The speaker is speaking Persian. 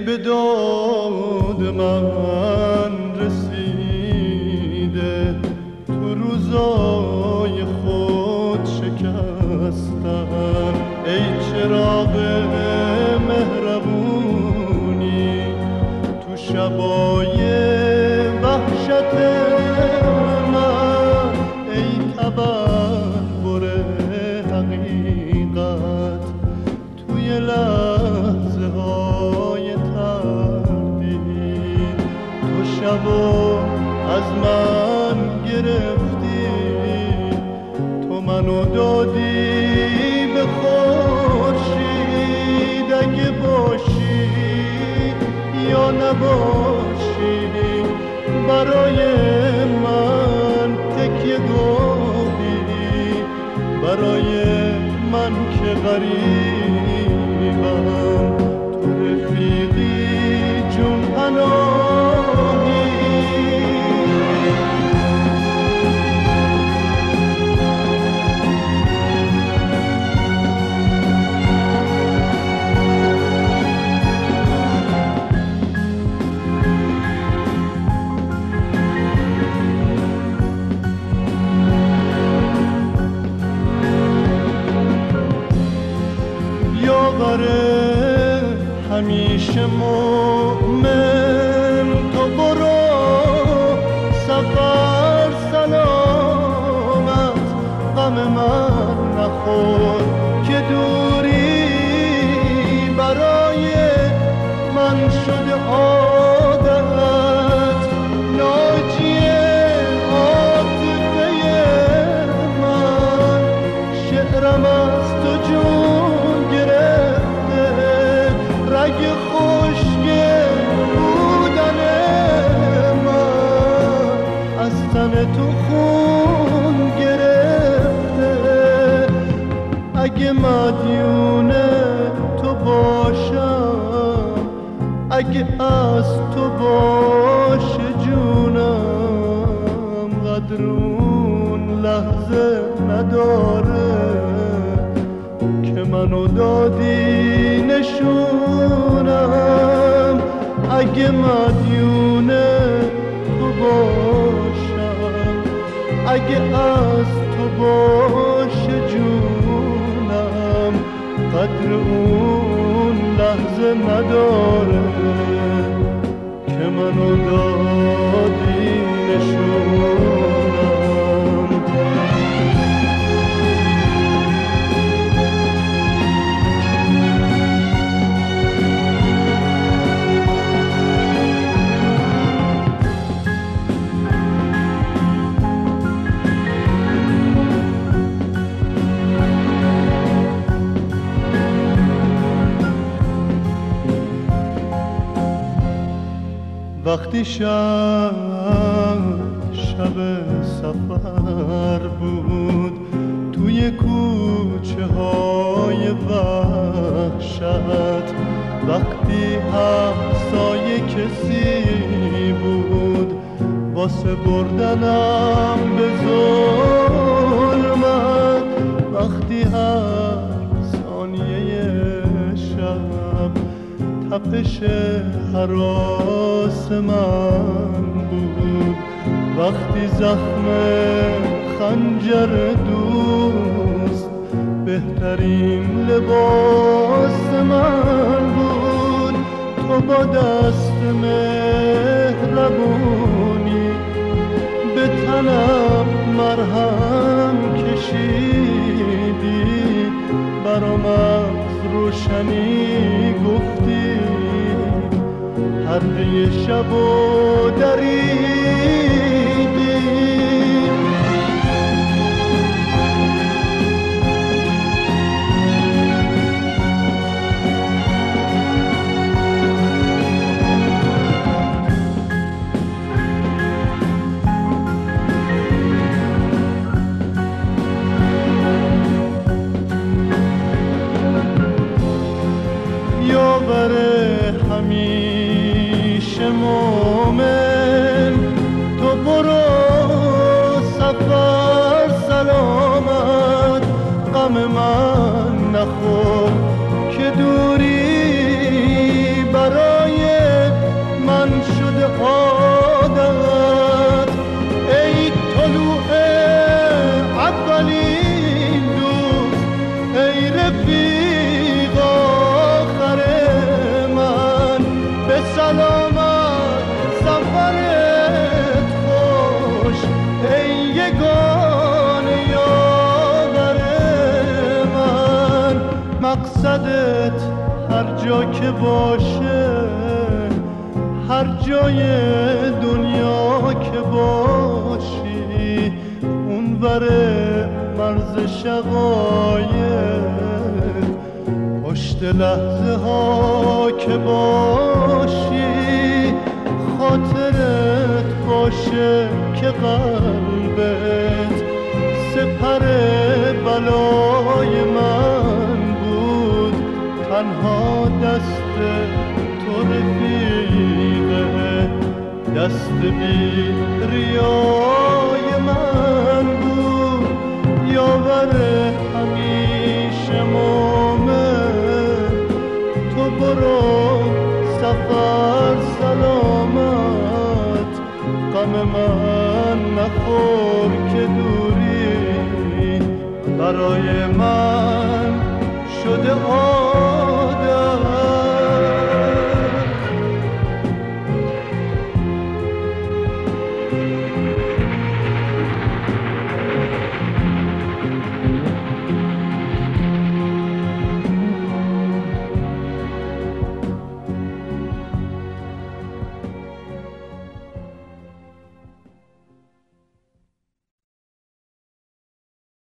به داد من رسیده، تو روزای خود شکستن. ای چراغ مهربونی تو شبای وحشت من، ای تبربر حقیقت توی لحظه های تردید. تو شبو از من گرفتی، تو منو دادی به خورشید. اگه باشی یا نباشی برای من تکیه گاهی، برای من که غریبم تو رفیقی جون پناهی. همیشه مومن تو برو سفر سلامت، غم من نخور که دوری برای من شده عادت. ناجی عاطفه من شعرم از تو جون گرفته، رگ خوشگل بودن من از تن تو خون گرفته. اگه مدیون تو باشم، اگه از تو باشه جونم، قدر اون لحظه نداره که منو دادی نشونم. اگه مدیون تو باشم، اگه از تو باشه جونم، قدر اون لحظه نداره که منو دادی نشونم. وقتی شب سفر بود توی کوچه های وحشت، وقتی همسایه کسی بود واسه بردنم به ظلمت، وقتی هر ثانیه شب تپش هراس من بود، وقتی زخم خنجر دوست بهترین لباس من بود. تو با دست مهربونی به تنم مرهم کشیدی، برام از روشنی گفتی، پرده شب و دریدی. یاور همیشه مومن تو برو سفر سلامت، غم من نخور که دوری برای مقصدت هر جا که باشه، هر جای دنیا که باشی، اونور مرز شقایق، پشت لحظه ها که باشی، خاطرت باشه که قلبت سپر بلای من بود، تنها دست تو رفیقه، دست بی ریای من بود، یاور همیشه مومن. تو برو سفر سلامت، غم من نخور که دوری برای